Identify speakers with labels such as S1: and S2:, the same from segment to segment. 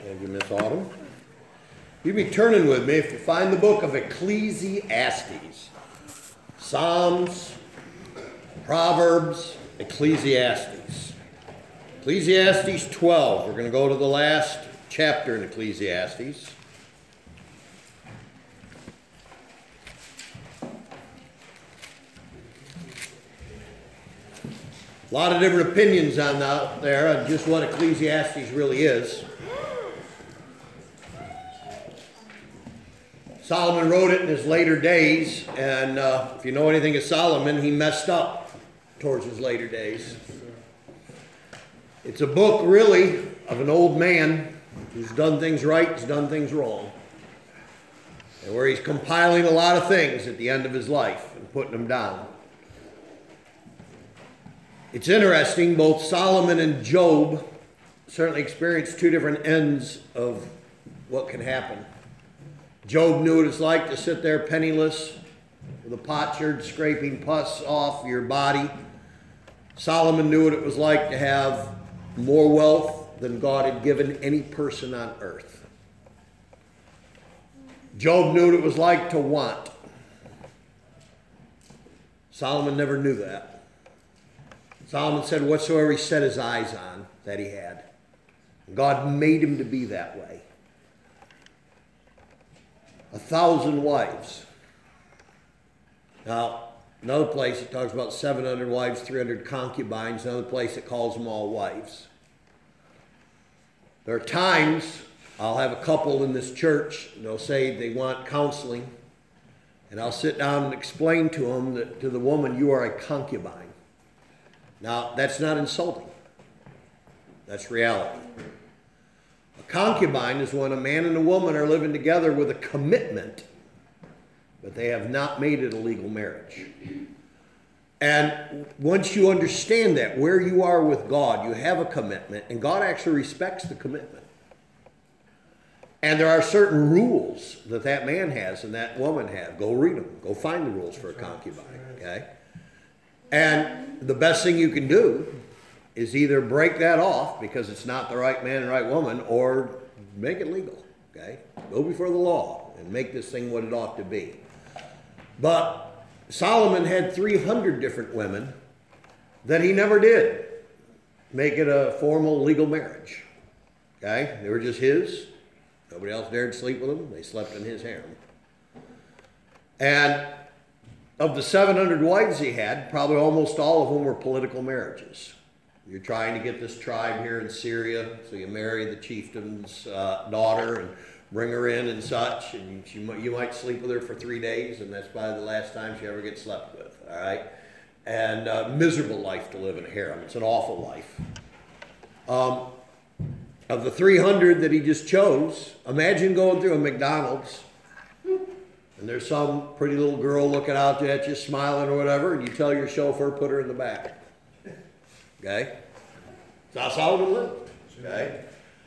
S1: Thank you, Miss Autumn. You'd be turning with me if you find the book of Ecclesiastes. Psalms, Proverbs, Ecclesiastes. Ecclesiastes 12. We're going to go to the last chapter in Ecclesiastes. A lot of different opinions out there on just what Ecclesiastes really is. Solomon wrote it in his later days, and if you know anything of Solomon, he messed up towards his later days. It's a book, really, of an old man who's done things right, who's done things wrong, and where he's compiling a lot of things at the end of his life and putting them down. It's interesting, both Solomon and Job certainly experienced two different ends of what can happen. Job knew what it's like to sit there penniless with a potsherd scraping pus off your body. Solomon knew what it was like to have more wealth than God had given any person on earth. Job knew what it was like to want. Solomon never knew that. Solomon said whatsoever he set his eyes on, that he had. God made him to be that way. 1,000 wives. Now, another place it talks about 700 wives, 300 concubines. Another place it calls them all wives. There are times I'll have a couple in this church, they'll say they want counseling, and I'll sit down and explain to them that to the woman, you are a concubine. Now, that's not insulting. That's reality. A concubine is when a man and a woman are living together with a commitment, but they have not made it a legal marriage. And once you understand that, where you are with God, you have a commitment, and God actually respects the commitment. And there are certain rules that that man has and that woman has. Go read them. Go find the rules for a concubine, okay? And the best thing you can do is either break that off because it's not the right man and right woman, or make it legal, okay? Go before the law and make this thing what it ought to be. But Solomon had 300 different women that he never did make it a formal legal marriage, okay? They were just his. Nobody else dared sleep with them. They slept in his harem. And of the 700 wives he had, probably almost all of them were political marriages. You're trying to get this tribe here in Syria, so you marry the chieftain's daughter and bring her in and such, and you might sleep with her for 3 days, and that's probably the last time she ever gets slept with, all right? And miserable life to live in a harem. It's an awful life. Of the 300 that he just chose, imagine going through a McDonald's, and there's some pretty little girl looking out at you, smiling or whatever, and you tell your chauffeur, put her in the back. Okay? That's how Solomon lived. Okay?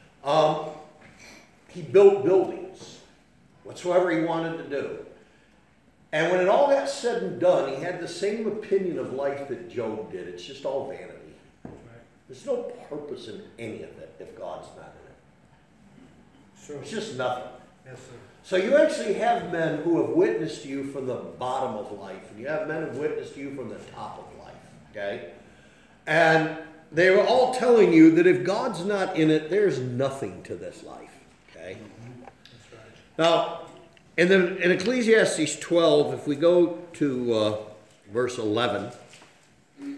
S1: He built buildings, whatsoever he wanted to do. And when it all got said and done, he had the same opinion of life that Job did. It's just all vanity. There's no purpose in any of it if God's not in it. Sure. It's just nothing. Yes, sir. So you actually have men who have witnessed you from the bottom of life, and you have men who have witnessed you from the top of life, okay? And they were all telling you that if God's not in it, there's nothing to this life, okay? That's right. Now, in Ecclesiastes 12, if we go to verse 11, it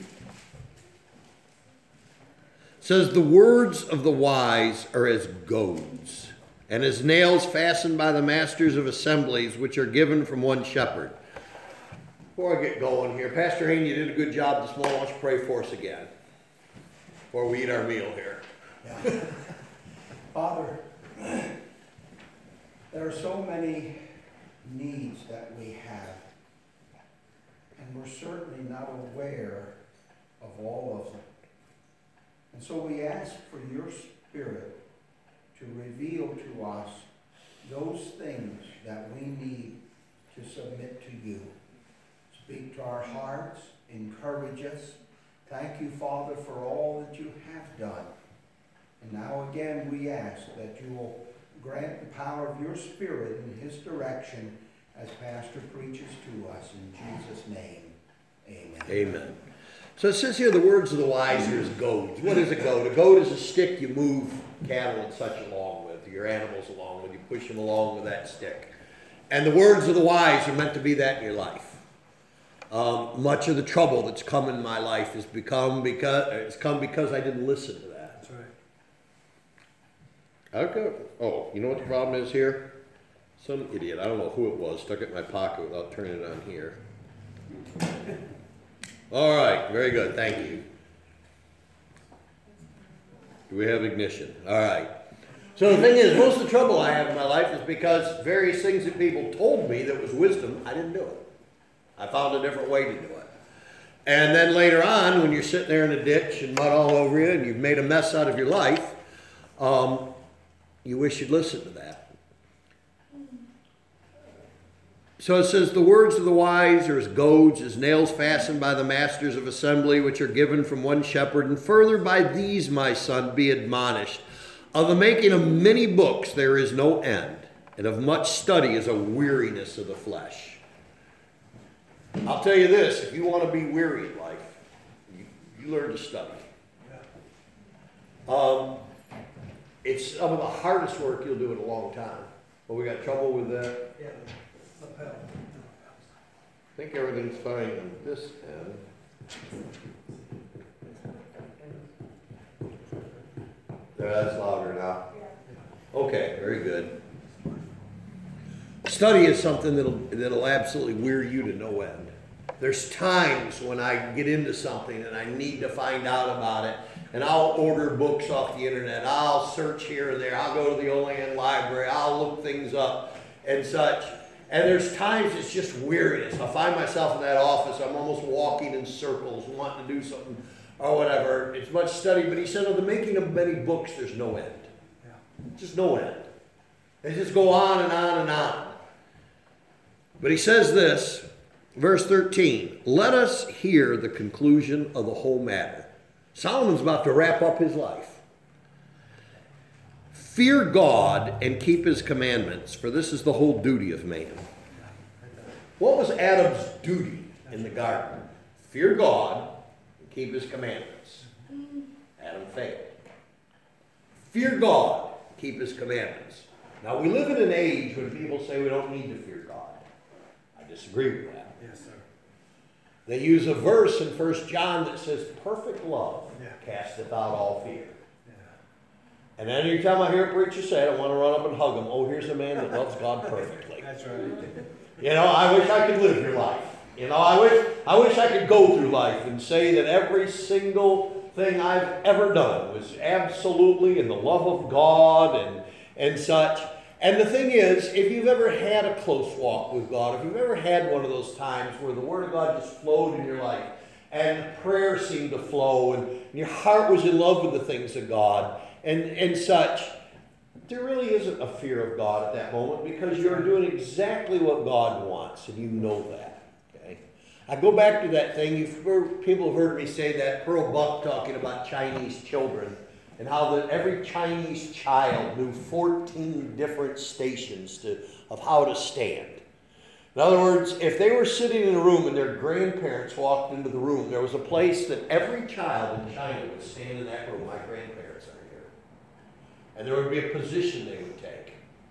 S1: says, the words of the wise are as goads, and as nails fastened by the masters of assemblies, which are given from one shepherd. Before I get going here, Pastor Hayne, you did a good job this morning. Why don't you pray for us again before we eat our meal here?
S2: Yeah. Father, there are so many needs that we have, and we're certainly not aware of all of them. And so we ask for your Spirit to reveal to us those things that we need to submit to you. Speak to our hearts, encourage us. Thank you, Father, for all that you have done. And now again, we ask that you will grant the power of your Spirit in his direction as Pastor preaches to us. In Jesus' name, amen.
S1: Amen. So it says here, the words of the wise are as goads. What is a goad? A goad is a stick you move cattle and such along with, your animals along with. You push them along with that stick. And the words of the wise are meant to be that in your life. Much of the trouble that's come in my life has come because I didn't listen to that.
S3: That's right.
S1: Okay. Oh, you know what the problem is here? Some idiot, I don't know who it was, stuck it in my pocket without turning it on here. All right, very good, thank you. Do we have ignition? All right. So the thing is, most of the trouble I have in my life is because various things that people told me that was wisdom, I didn't do it. I found a different way to do it. And then later on, when you're sitting there in a ditch and mud all over you and you've made a mess out of your life, you wish you'd listened to that. So it says, the words of the wise are as goads, as nails fastened by the masters of assembly, which are given from one shepherd. And further by these, my son, be admonished. Of the making of many books there is no end, and of much study is a weariness of the flesh. I'll tell you this, if you want to be weary in life, you learn to study. It's some of the hardest work you'll do in a long time. But we got trouble with that.
S3: Yeah, lapel.
S1: I think everything's fine on this end. That's louder now. Okay, very good. Study is something that'll absolutely wear you to no end. There's times when I get into something and I need to find out about it, and I'll order books off the internet. I'll search here and there. I'll go to the Olean library. I'll look things up and such. And there's times it's just weariness. I find myself in that office. I'm almost walking in circles, wanting to do something or whatever. It's much study. But he said, of the making of many books, there's no end. Just no end. They just go on and on and on. But he says this, verse 13, let us hear the conclusion of the whole matter. Solomon's about to wrap up his life. Fear God and keep his commandments, for this is the whole duty of man. What was Adam's duty in the garden? Fear God and keep his commandments. Adam failed. Fear God, keep his commandments. Now we live in an age when people say we don't need to fear God. I disagree with that.
S3: Yes, sir.
S1: They use a verse in 1 John that says, perfect love casteth out all fear. And then every time I hear a preacher say it, I want to run up and hug him. Oh, here's a man that loves God perfectly.
S3: That's right.
S1: You know, I wish I could live your life. You know, I wish I could go through life and say that every single thing I've ever done was absolutely in the love of God and such. And the thing is, if you've ever had a close walk with God, if you've ever had one of those times where the Word of God just flowed in your life and prayer seemed to flow and your heart was in love with the things of God and such, there really isn't a fear of God at that moment because you're doing exactly what God wants and you know that. Okay? I go back to that thing. People have heard me say that, Pearl Buck talking about Chinese children and how that every Chinese child knew 14 different stations of how to stand. In other words, if they were sitting in a room and their grandparents walked into the room, there was a place that every child in China would stand in that room. My grandparents are here. And there would be a position they would take.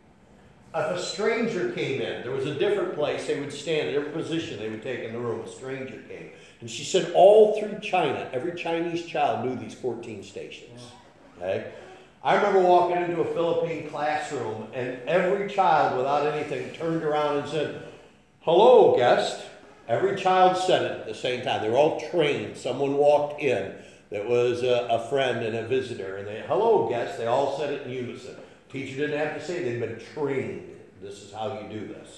S1: If a stranger came in, there was a different place they would stand, a different position they would take in the room. A stranger came. And she said all through China, every Chinese child knew these 14 stations. Okay? I remember walking into a Philippine classroom and every child without anything turned around and said, hello, guest. Every child said it at the same time. They were all trained. Someone walked in that was a friend and a visitor. And they, hello, guest. They all said it in unison. Teacher didn't have to say it. They'd been trained. This is how you do this.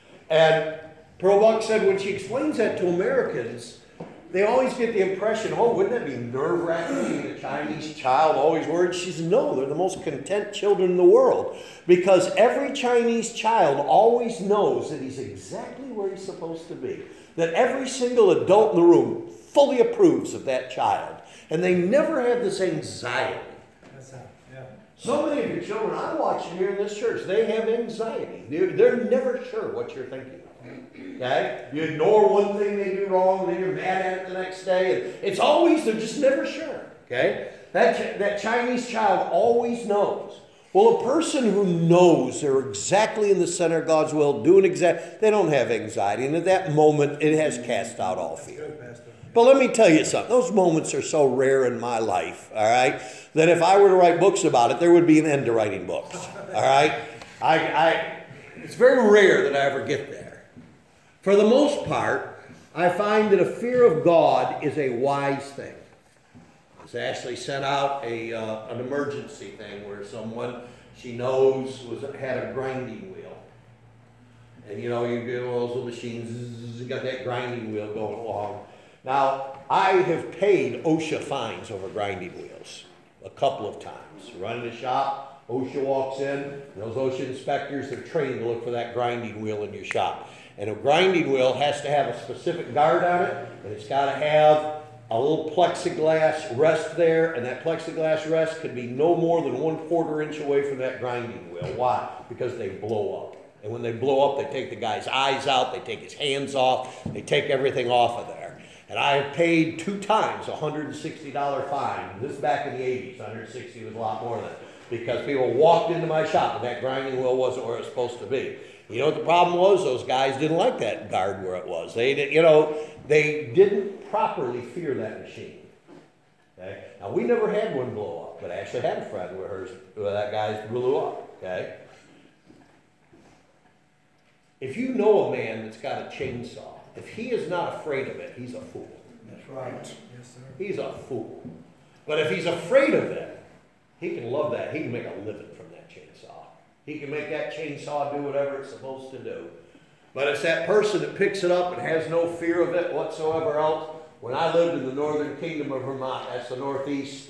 S1: And Pearl Buck said when she explains that to Americans, they always get the impression, oh, wouldn't that be nerve-wracking being a Chinese child, always worried? She says, no, they're the most content children in the world. Because every Chinese child always knows that he's exactly where he's supposed to be. That every single adult in the room fully approves of that child. And they never have this anxiety So many of your children I'm watching here in this church, they have anxiety. They're never sure what you're thinking. Okay? You ignore one thing they do wrong, and then you're mad at it the next day. And it's always, they're just never sure. Okay? That Chinese child always knows. Well, a person who knows they're exactly in the center of God's will, they don't have anxiety. And at that moment, it has cast out all fear. But let me tell you something. Those moments are so rare in my life, all right, that if I were to write books about it, there would be an end to writing books, all right? It's very rare that I ever get there. For the most part, I find that a fear of God is a wise thing. It's actually sent out an emergency thing where someone she knows had a grinding wheel. And you get one of those little machines, you got that grinding wheel going along. Now, I have paid OSHA fines over grinding wheels a couple of times. Running the shop, OSHA walks in, and those OSHA inspectors, they're trained to look for that grinding wheel in your shop. And a grinding wheel has to have a specific guard on it, and it's got to have a little plexiglass rest there, and that plexiglass rest could be no more than 1/4 inch away from that grinding wheel. Why? Because they blow up. And when they blow up, they take the guy's eyes out, they take his hands off, they take everything off of there. And I have paid 2 times a $160 fine. This is back in the 80s. 160 was a lot more than that. Because people walked into my shop and that grinding wheel wasn't where it was supposed to be. You know what the problem was? Those guys didn't like that guard where it was. They didn't properly fear that machine. Okay? Now, we never had one blow up, but I actually had a friend where that guy's blew up. Okay? If you know a man that's got a chainsaw, if he is not afraid of it, he's a fool.
S2: That's right.
S3: Yes, sir.
S1: He's a fool. But if he's afraid of it, he can love that. He can make a living from that chainsaw. He can make that chainsaw do whatever it's supposed to do. But it's that person that picks it up and has no fear of it whatsoever else. When I lived in the northern kingdom of Vermont, that's the northeast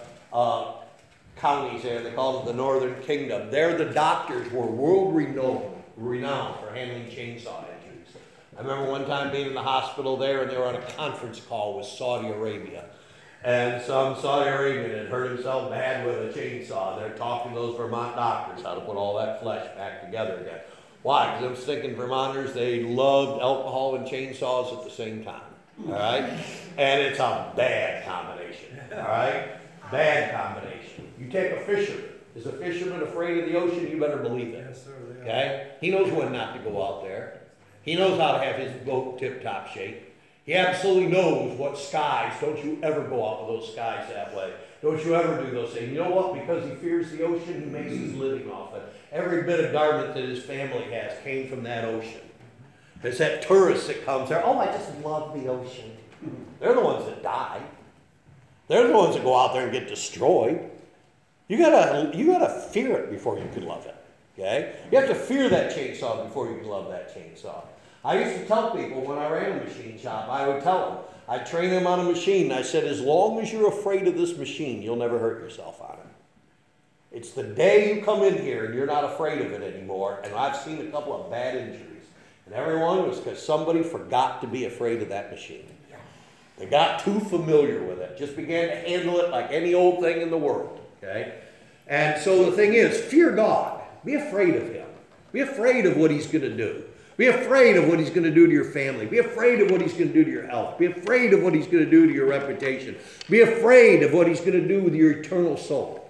S1: counties there, they call it the northern kingdom. There the doctors were world renowned for handling chainsaw injuries. I remember one time being in the hospital there, and they were on a conference call with Saudi Arabia. And some Saudi Arabian had hurt himself bad with a chainsaw. They're talking to those Vermont doctors how to put all that flesh back together again. Why? Because them stinking Vermonters, they loved alcohol and chainsaws at the same time. All right? And it's a bad combination. All right? Bad combination. You take a fisherman. Is a fisherman afraid of the ocean? You better believe it.
S3: Yes, sir.
S1: Okay? He knows when not to go out there. He knows how to have his boat tip-top shape. He absolutely knows what skies. Don't you ever go out with those skies that way. Don't you ever do those things. You know what? Because he fears the ocean, he makes his living off it. Every bit of garment that his family has came from that ocean. It's that tourist that comes there. Oh, I just love the ocean. They're the ones that die. They're the ones that go out there and get destroyed. You gotta fear it before you can love it. Okay? You have to fear that chainsaw before you can love that chainsaw. I used to tell people when I ran a machine shop, I would tell them, I'd train them on a machine. I said, as long as you're afraid of this machine, you'll never hurt yourself on it. It's the day you come in here and you're not afraid of it anymore. And I've seen a couple of bad injuries. And every one was because somebody forgot to be afraid of that machine. They got too familiar with it. Just began to handle it like any old thing in the world. Okay? And so the thing is, fear God. Be afraid of him. Be afraid of what he's going to do. Be afraid of what he's going to do to your family. Be afraid of what he's going to do to your health. Be afraid of what he's going to do to your reputation. Be afraid of what he's going to do with your eternal soul.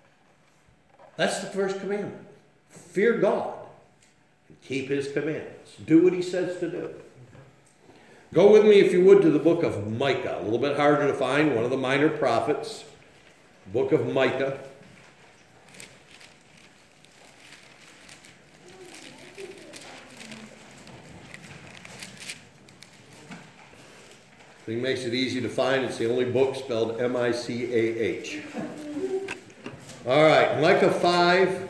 S1: That's the first commandment. Fear God and keep his commandments. Do what he says to do. Go with me, if you would, to the book of Micah. A little bit harder to find, one of the minor prophets. Book of Micah. It makes it easy to find. It's the only book spelled M-I-C-A-H. All right, Micah 5.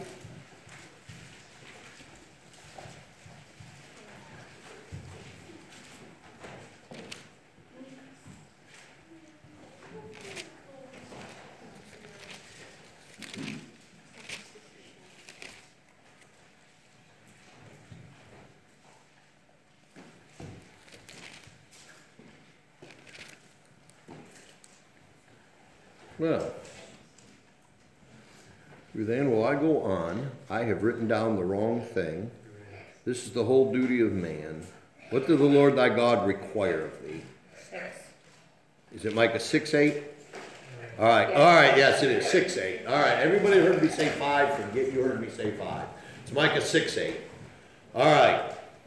S1: Well, Then will I go on? I have written down the wrong thing. This is the whole duty of man. What does the Lord thy God require of thee?
S3: 6.
S1: Is it Micah 6:8? All right, yes it is, 6:8. All right, everybody heard me say 5, forget you heard me say 5. It's Micah 6:8. All right.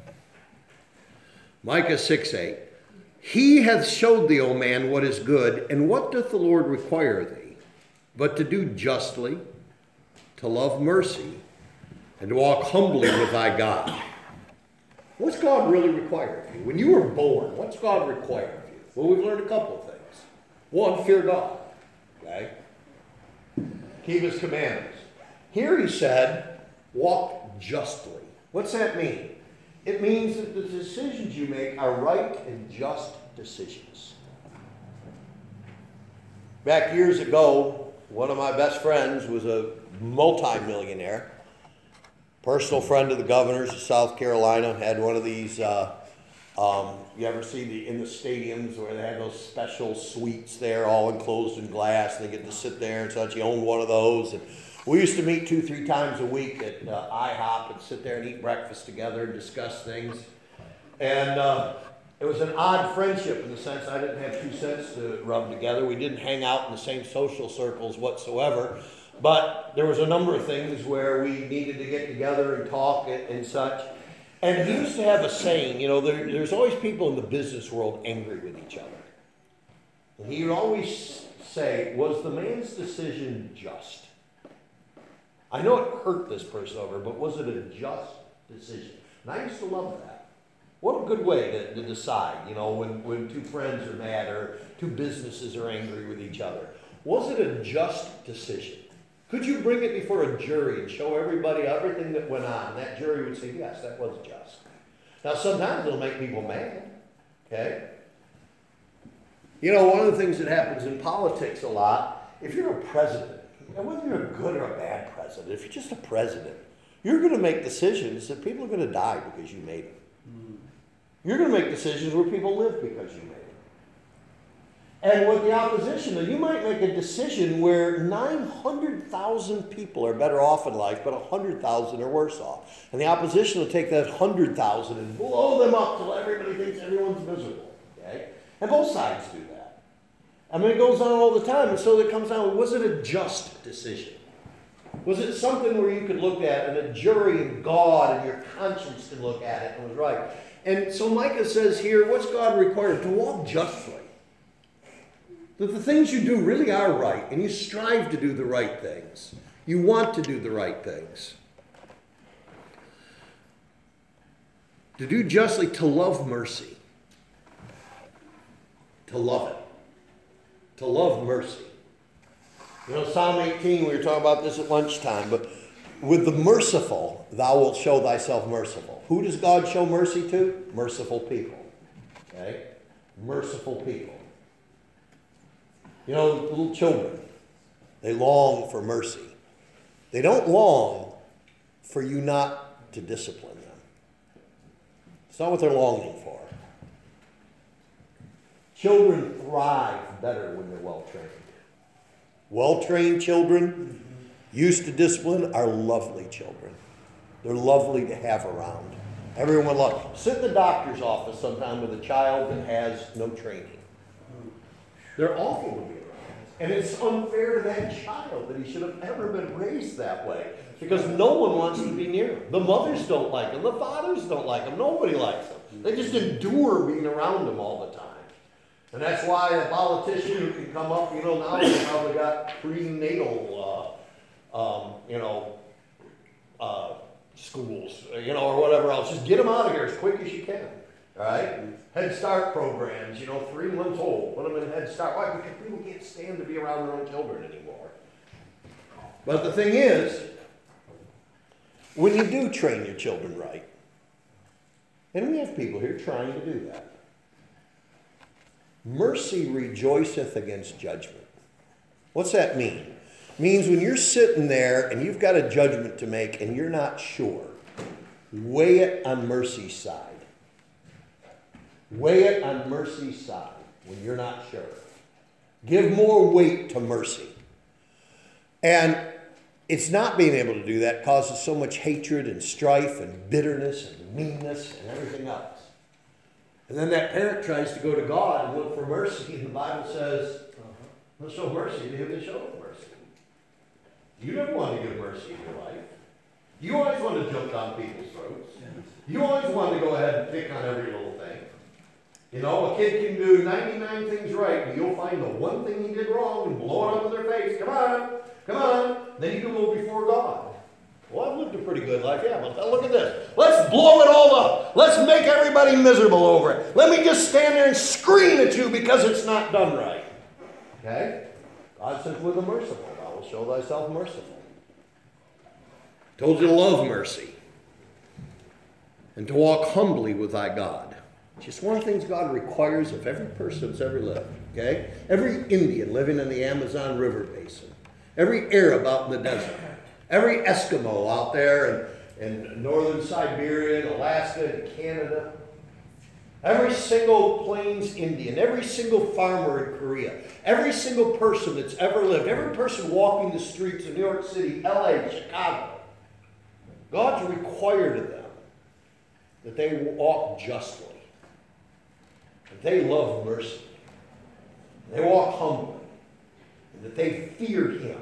S1: Micah 6:8. He hath showed thee, O man, what is good, and what doth the Lord require thee? But to do justly, to love mercy, and to walk humbly with thy God. What's God really require of you? When you were born, what's God require of you? Well, we've learned a couple of things. One, fear God. Okay? Keep his commandments. Here he said, walk justly. What's that mean? It means that the decisions you make are right and just decisions. Back years ago, one of my best friends was a multi-millionaire. Personal friend of the governor's of South Carolina, had one of these, you ever see in the stadiums where they have those special suites there, all enclosed in glass, and they get to sit there and such. He owned one of those. And we used to meet 2-3 times a week at IHOP and sit there and eat breakfast together and discuss things. And it was an odd friendship in the sense I didn't have 2 cents to rub together. We didn't hang out in the same social circles whatsoever. But there was a number of things where we needed to get together and talk and such. And he used to have a saying, you know, there's always people in the business world angry with each other. And he would always say, was the man's decision just? I know it hurt this person over, but was it a just decision? And I used to love that. What a good way to decide, you know, when 2 friends are mad or 2 businesses are angry with each other. Was it a just decision? Could you bring it before a jury and show everybody everything that went on? And that jury would say, yes, that was just. Now, sometimes it'll make people mad, okay? You know, one of the things that happens in politics a lot, if you're a president, and whether you're a good or a bad president, if you're just a president, you're going to make decisions that people are going to die because you made them. You're going to make decisions where people live because you made them. And with the opposition, you might make a decision where 900,000 people are better off in life, but 100,000 are worse off. And the opposition will take that 100,000 and blow them up till everybody thinks everyone's miserable. Okay? And both sides do that. I mean, it goes on all the time. And so it comes down, was it a just decision? Was it something where you could look at and a jury and God and your conscience could look at it and was right? And so Micah says here, what's God required? To walk justly. That the things you do really are right, and you strive to do the right things. You want to do the right things. To do justly, to love mercy. To love it. To love mercy. You know, Psalm 18, we were talking about this at lunchtime, but with the merciful, thou wilt show thyself merciful. Who does God show mercy to? Merciful people. Okay? Merciful people. You know, little children, they long for mercy. They don't long for you not to discipline them. It's not what they're longing for. Children thrive better when they're well-trained. Well-trained children, used to discipline, are lovely children. They're lovely to have around. Everyone loves. Sit in the doctor's office sometime with a child that has no training. They're awful to be around. And it's unfair to that child that he should have ever been raised that way. Because no one wants to be near him. The mothers don't like him. The fathers don't like him. Nobody likes him. They just endure being around him all the time. And that's why a politician who can come up, you know, now they've probably got prenatal, schools, you know, or whatever else. Just get them out of here as quick as you can. All right? Head Start programs, you know, 3 months old. Put them in Head Start. Why? Because people can't stand to be around their own children anymore. But the thing is, when you do train your children right, and we have people here trying to do that, mercy rejoiceth against judgment. What's that mean? It means when you're sitting there and you've got a judgment to make and you're not sure, weigh it on mercy's side. Weigh it on mercy's side when you're not sure. Give more weight to mercy. And It's not being able to do that causes so much hatred and strife and bitterness and meanness and everything else. And then that parent tries to go to God and look for mercy, and the Bible says, "Well, show mercy to him that showeth mercy." You never want to give mercy in your life. You always want to jump down people's throats. You always want to go ahead and pick on every little thing. You know, a kid can do 99 things right, but you'll find the one thing he did wrong and blow it up in their face. Come on, come on. Then you can go before God. Well, I've lived a pretty good life, yeah, but look at this. Let's blow it all up. Let's make everybody miserable over it. Let me just stand there and scream at you because it's not done right. Okay? God says, with the merciful, thou wilt show thyself merciful. Told you to love mercy and to walk humbly with thy God. Just one of the things God requires of every person that's ever lived, okay? Every Indian living in the Amazon River Basin, every Arab out in the desert, every Eskimo out there in northern Siberia, and Alaska, and Canada, every single Plains Indian, every single farmer in Korea, every single person that's ever lived, every person walking the streets of New York City, LA, Chicago, God's required of them that they walk justly. That they love mercy. They walk humbly. And that they fear him.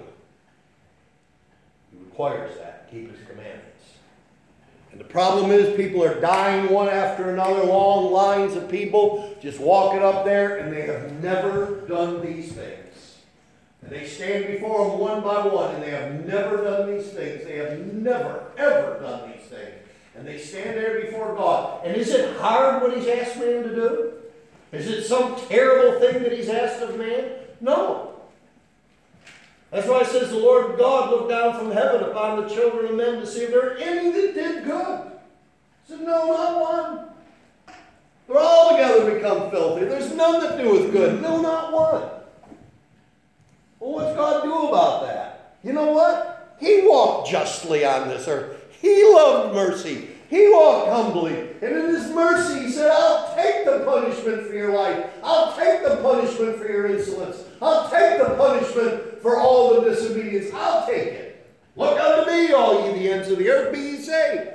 S1: He requires that to keep his commandments. And the problem is people are dying one after another, long lines of people just walking up there, and they have never done these things. And they stand before him one by one, and they have never done these things. They have never, ever done these things. And they stand there before God. And is it hard what he's asked man to do? Is it some terrible thing that he's asked of man? No. That's why it says the Lord God looked down from heaven upon the children of men to see if there are any that did good. He said, no, not one. They're all together become filthy. There's none that doeth good. No, not one. Well, what's God do about that? You know what? He walked justly on this earth. He loved mercy. He walked humbly. And in his mercy, he said, I'll take the punishment for your life. I'll take the punishment for your insolence. I'll take the punishment for all the disobedience. I'll take it. Look unto me, all ye the ends of the earth, be ye saved.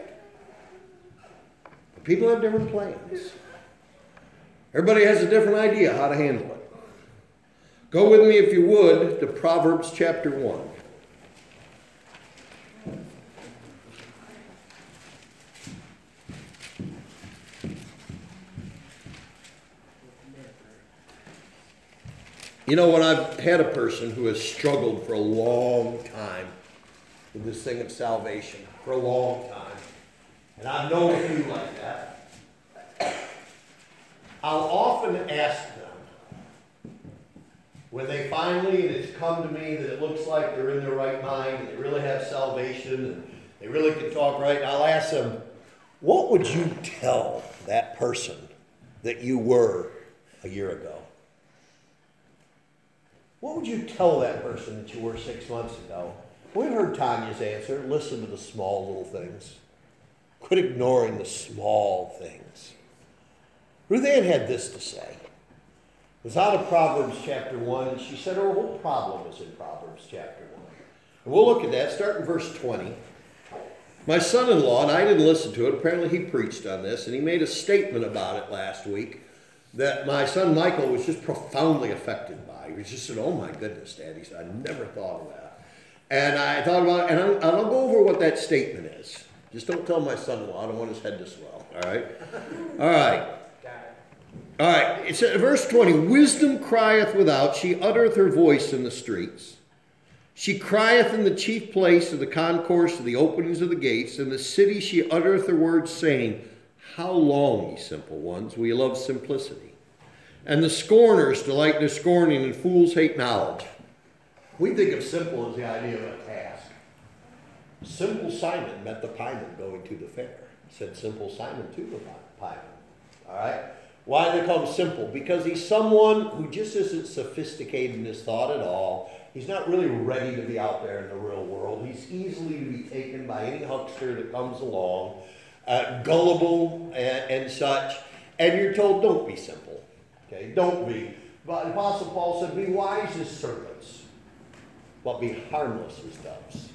S1: But people have different plans. Everybody has a different idea how to handle it. Go with me, if you would, to Proverbs chapter 1. You know, when I've had a person who has struggled for a long time with this thing of salvation, for a long time, and I've known a few like that, I'll often ask them, when they finally, and it's come to me that it looks like they're in their right mind, and they really have salvation, and they really can talk right, I'll ask them, what would you tell that person that you were a year ago? What would you tell that person that you were 6 months ago? We've heard Tanya's answer. Listen to the small little things. Quit ignoring the small things. Ruth Ann had this to say. It was out of Proverbs chapter 1, and she said her whole problem is in Proverbs chapter 1. And we'll look at that, start in verse 20. My son-in-law, and I didn't listen to it, apparently he preached on this, and he made a statement about it last week that my son Michael was just profoundly affected by. He just said, oh my goodness, Dad. He said, I never thought of that. And I thought about it, and I'll go over what that statement is. Just don't tell my son-in-law. I don't want his head to swell. All right? All right. All right. It's verse 20. Wisdom crieth without. She uttereth her voice in the streets. She crieth in the chief place of the concourse of the openings of the gates. In the city she uttereth her words, saying, how long, ye simple ones, will ye love simplicity? And the scorners delight in their scorning, and fools hate knowledge. We think of simple as the idea of a task. Simple Simon met the pieman going to the fair. Said Simple Simon to the pieman. All right? Why do they call him simple? Because he's someone who just isn't sophisticated in his thought at all. He's not really ready to be out there in the real world. He's easily to be taken by any huckster that comes along. Gullible and such. And you're told, don't be simple. Okay, don't be. But the Apostle Paul said, be wise as serpents, but be harmless as doves.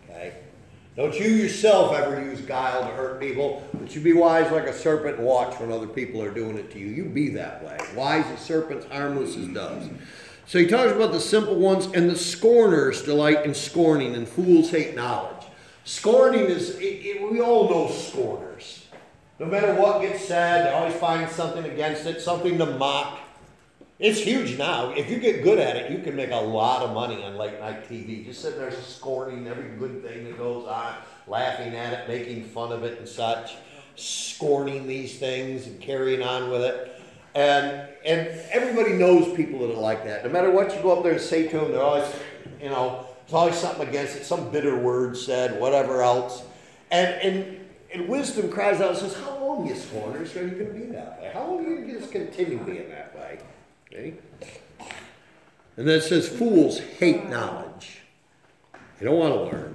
S1: Okay? Don't you yourself ever use guile to hurt people, but you be wise like a serpent and watch when other people are doing it to you. You be that way. Wise as serpents, harmless as doves. So he talks about the simple ones, and the scorners delight in scorning, and fools hate knowledge. Scorning is, we all know scorners. No matter what gets said, they always find something against it, something to mock. It's huge now. If you get good at it, you can make a lot of money on late night TV. Just sitting there scorning every good thing that goes on, laughing at it, making fun of it and such, scorning these things and carrying on with it. And everybody knows people that are like that. No matter what you go up there and say to them, they're always, there's always something against it, some bitter word said, whatever else. And wisdom cries out and says, how long, you scorners, are you going to be that way? How long are you going to just continue being that way? Okay? And then it says, fools hate knowledge. They don't want to learn.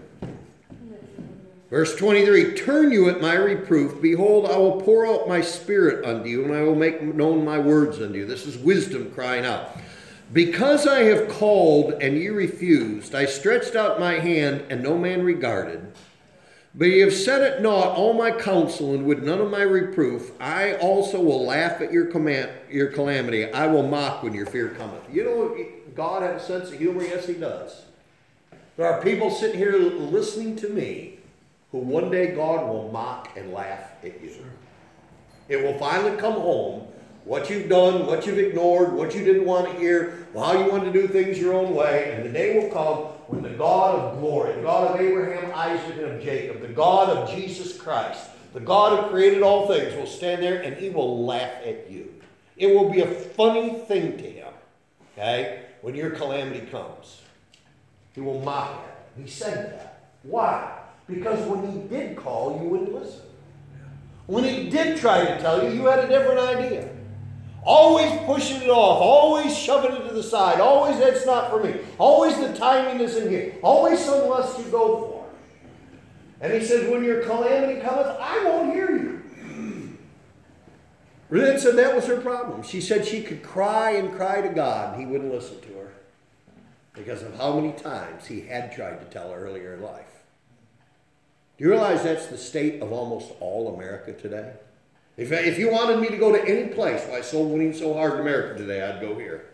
S1: Verse 23, turn you at my reproof. Behold, I will pour out my spirit unto you, and I will make known my words unto you. This is wisdom crying out. Because I have called, and ye refused, I stretched out my hand, and no man regarded. But ye have set at naught all my counsel, and with none of my reproof, I also will laugh at your calamity. I will mock when your fear cometh. You know, God has a sense of humor? Yes, he does. There are people sitting here listening to me who one day God will mock and laugh at you. It will finally come home. What you've done, what you've ignored, what you didn't want to hear, how you want to do things your own way, and the day will come when the God of glory, the God of Abraham, Isaac, and of Jacob, the God of Jesus Christ, the God who created all things, will stand there and he will laugh at you. It will be a funny thing to him, okay, when your calamity comes. He will mock at it. He said that. Why? Because when he did call, you wouldn't listen. When he did try to tell you, you had a different idea. Always pushing it off, always shoving it to the side, always that's not for me, always the timing isn't here, always something else to go for. And he says, when your calamity cometh, I won't hear you. Ruth said that was her problem. She said she could cry and cry to God, and he wouldn't listen to her because of how many times he had tried to tell her earlier in life. Do you realize that's the state of almost all America today? If you wanted me to go to any place, why soul winning so hard in America today, I'd go here.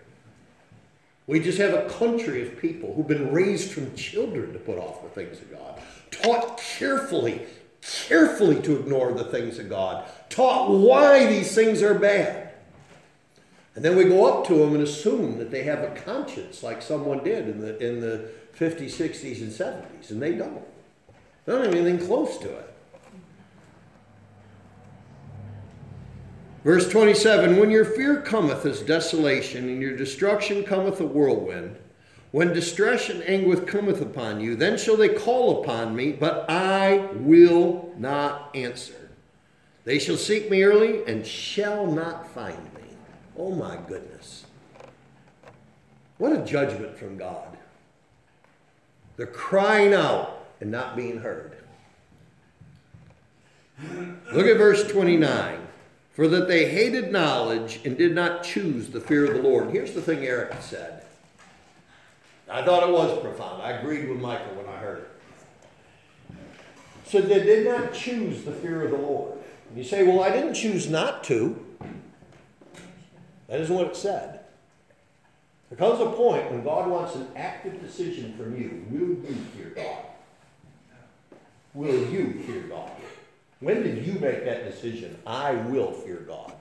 S1: We just have a country of people who've been raised from children to put off the things of God, taught carefully to ignore the things of God, taught why these things are bad. And then we go up to them and assume that they have a conscience like someone did in the 50s, 60s, and 70s, and they don't. They don't have anything close to it. Verse 27, when your fear cometh as desolation, and your destruction cometh a whirlwind, when distress and anguish cometh upon you, then shall they call upon me, but I will not answer. They shall seek me early, and shall not find me. Oh my goodness. What a judgment from God. They're crying out and not being heard. Look at verse 29. For that they hated knowledge and did not choose the fear of the Lord. Here's the thing Eric said. I thought it was profound. I agreed with Michael when I heard it. So they did not choose the fear of the Lord. And you say, well, I didn't choose not to. That isn't what it said. There comes a point when God wants an active decision from you. Will you fear God? Will you fear God? When did you make that decision? I will fear God.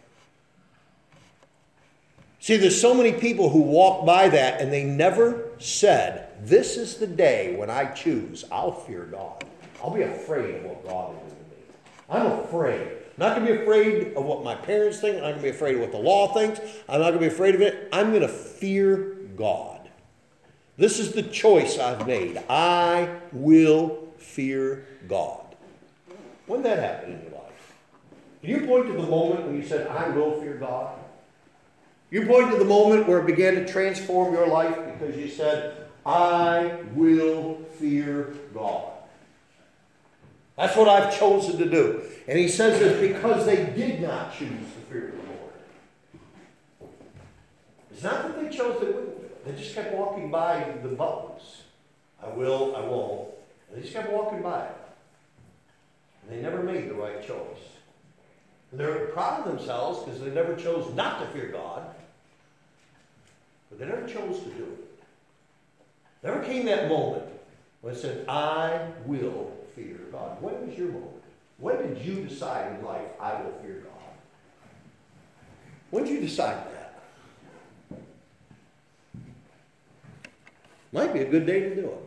S1: See, there's so many people who walk by that and they never said, this is the day when I choose, I'll fear God. I'll be afraid of what God will do to me. I'm afraid. I'm not going to be afraid of what my parents think. I'm not going to be afraid of what the law thinks. I'm not going to be afraid of it. I'm going to fear God. This is the choice I've made. I will fear God. When did that happen in your life? Can you point to the moment when you said, I will fear God? You point to the moment where it began to transform your life because you said, I will fear God. That's what I've chosen to do. And he says this because they did not choose the fear of the Lord. It's not that they chose, they wouldn't do it. They just kept walking by the buttons. I will, I won't. They just kept walking by it. And they never made the right choice. And they're proud of themselves because they never chose not to fear God. But they never chose to do it. Never came that moment when it said, I will fear God. When was your moment? When did you decide in life, I will fear God? When did you decide that? Might be a good day to do it.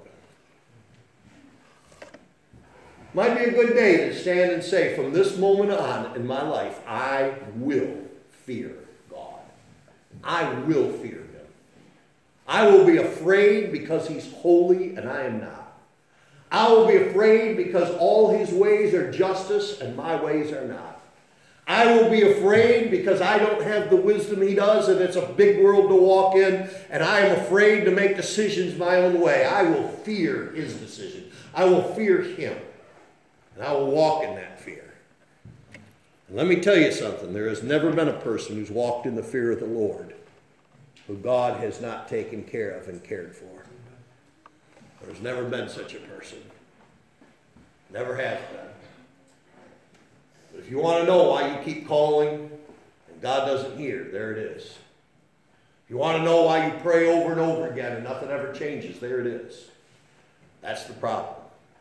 S1: Might be a good day to stand and say, from this moment on in my life, I will fear God. I will fear Him. I will be afraid because He's holy and I am not. I will be afraid because all His ways are justice and my ways are not. I will be afraid because I don't have the wisdom He does and it's a big world to walk in and I am afraid to make decisions my own way. I will fear His decision. I will fear Him. And I will walk in that fear. And let me tell you something. There has never been a person who's walked in the fear of the Lord who God has not taken care of and cared for. There's never been such a person. Never has been. But if you want to know why you keep calling and God doesn't hear, there it is. If you want to know why you pray over and over again and nothing ever changes, there it is. That's the problem.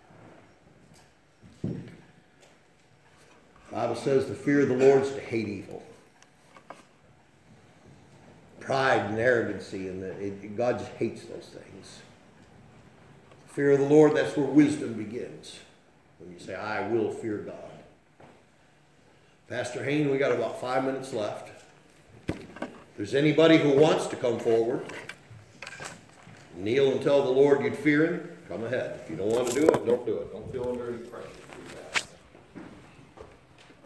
S1: The Bible says the fear of the Lord is to hate evil. Pride and arrogancy, and God just hates those things. The fear of the Lord, that's where wisdom begins. When you say, I will fear God. Pastor Hayne, we got about 5 minutes left. If there's anybody who wants to come forward, kneel and tell the Lord you'd fear Him, come ahead. If you don't want to do it, don't do it. Don't feel under any pressure.